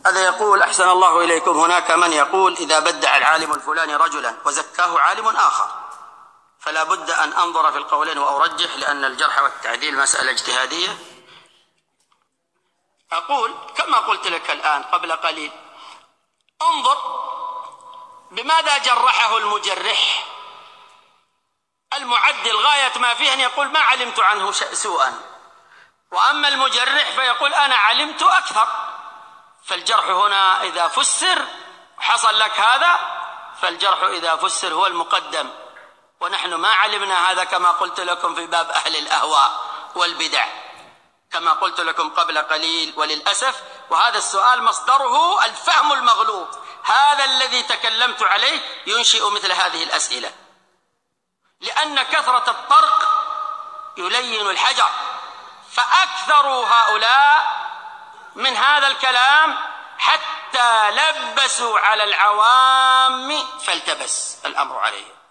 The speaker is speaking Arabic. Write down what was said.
هذا يقول: أحسن الله إليكم، هناك من يقول إذا بدع العالم الفلاني رجلا وزكاه عالم آخر فلا بد أن أنظر في القولين وأرجح، لأن الجرح والتعديل مسألة اجتهادية. أقول كما قلت لك الآن قبل قليل: انظر بماذا جرحه المجرح. المعدل غاية ما فيه أن يقول: ما علمت عنه سوءا، وأما المجرح فيقول: أنا علمت أكثر. فالجرح هنا إذا فسر حصل لك هذا، فالجرح إذا فسر هو المقدم، ونحن ما علمنا هذا كما قلت لكم في باب أهل الأهواء والبدع كما قلت لكم قبل قليل. وللأسف وهذا السؤال مصدره الفهم المغلوط، هذا الذي تكلمت عليه ينشئ مثل هذه الأسئلة، لأن كثرة الطرق يلين الحجر، فأكثروا هؤلاء من هذا الكلام حتى لبسوا على العوام فالتبس الأمر عليهم.